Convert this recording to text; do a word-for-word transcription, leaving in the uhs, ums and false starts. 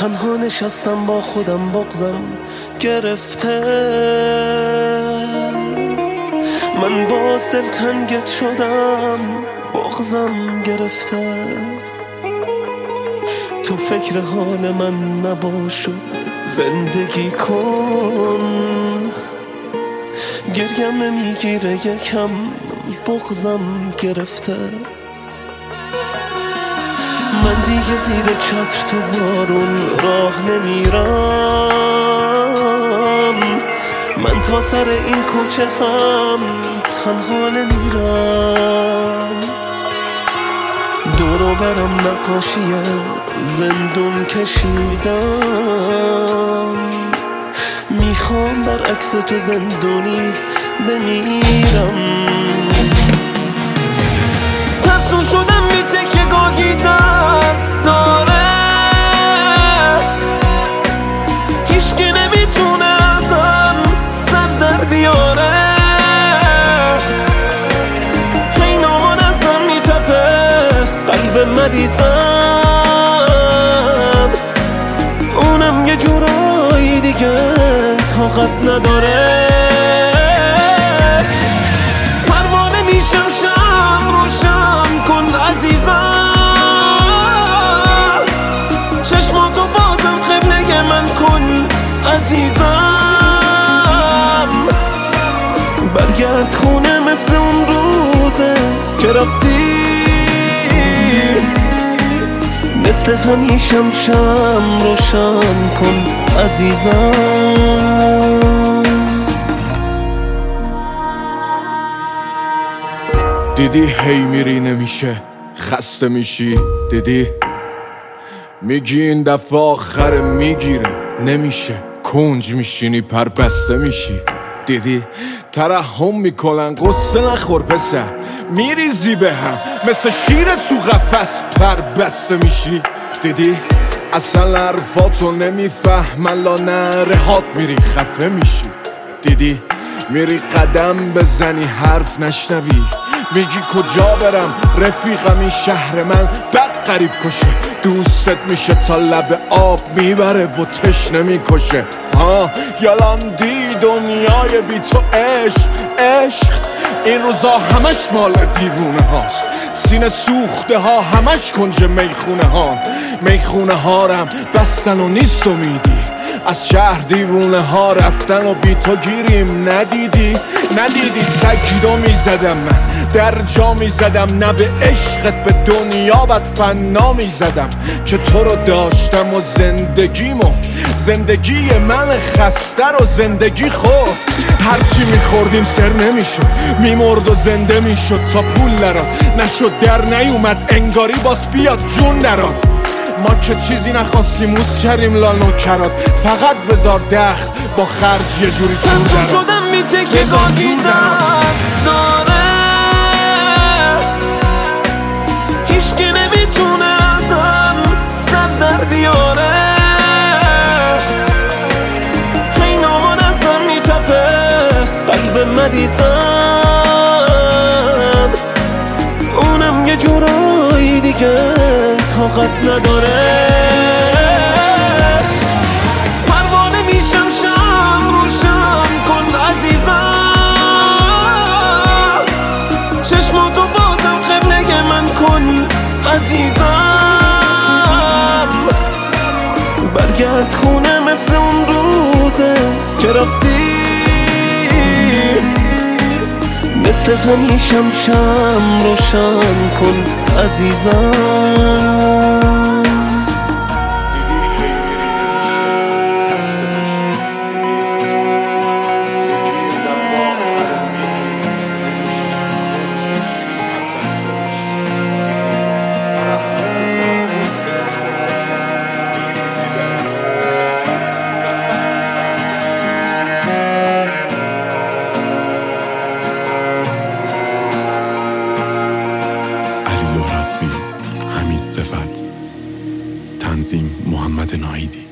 تنها نشستم با خودم بغضم گرفته، من باز دلتنگت شدم بغضم گرفته. تو فکر حال من نباش و زندگی کن، گریم نمیگیره یکم بغضم گرفته. من دیگه زیر چتر تو بارون راه نمیرم، من تا سر این کوچه هم تنها نمیرم. دورو برم نقاشی زندون کشیدم، میخوام برعکس تو زندونی بمیرم. تسو شدم میته که گاهی در داره، هیچکی نمیتونه ازم سر در بیاره. هی نامان ازم میتپه قلب مریضم، اونم یه جورایی دیگه طاقت نداره. پروانه میشم شم روشن کن عزیزم، چشماتو بازم قبله من کن عزیزم. برگرد خونه مثل اون روزه که رفتی، مثل همیشم شم روشن کن عزیزم. دیدی هی میری نمیشه خسته میشی، دیدی میگی این دفعه آخر میگیره نمیشه، کنج میشینی پر بسته میشی. دیدی ترحم میکنن قصه نخور پسر، میریزی به هم مثل شیر تو قفس پر بسته میشی. دیدی اصلا حرفاتو نمیفهمن لانرهات میری خفه میشی. دیدی میری قدم بزنی حرف نشنوی، میگی کجا برم رفیقم این شهر من بد قریب کشه، دوست میشه تا لب آب میبره و تشنه میکشه. ها یالان دی دنیای بی تو عشق عشق، این روزا همش مال دیوونه هاست، سینه سوخته ها همش کنج میخونه ها. میخونه ها رم بستن و نیست امیدی، از شهر دیوونه ها رفتن و بی تو گیریم. ندیدی ندیدی سگیدو میزدم من در جا میزدم، نه به عشقت به دنیا بد فنا میزدم که تو رو داشتم و زندگیمو زندگی من خسته رو زندگی خود. هرچی میخوردیم سر نمیشد، میمرد و زنده میشد تا پول نراد نشد در نیومد انگاری باز بیاد جون نراد. ما که چیزی نخواستیم موس کردیم لانو کراد، فقط بذار دخل با خرج یه جوری جون دراد. تسو شدم میته که گاهی در داره، هیچکی نمیتونه ازم سر در بیاره. هی نامان ازم میتپه قلب مریضم، اونم یه جورایی دیگه طاقت نداره. پروانه میشم شم روشن کن عزیزم، چشماتو بازم قبله من کن عزیزم. برگرد خونه مثل اون روزه که رفتی، مثل همیشم شم روشن کن عزیزم. حمید صفت، تنظیم محمد ناهیدی.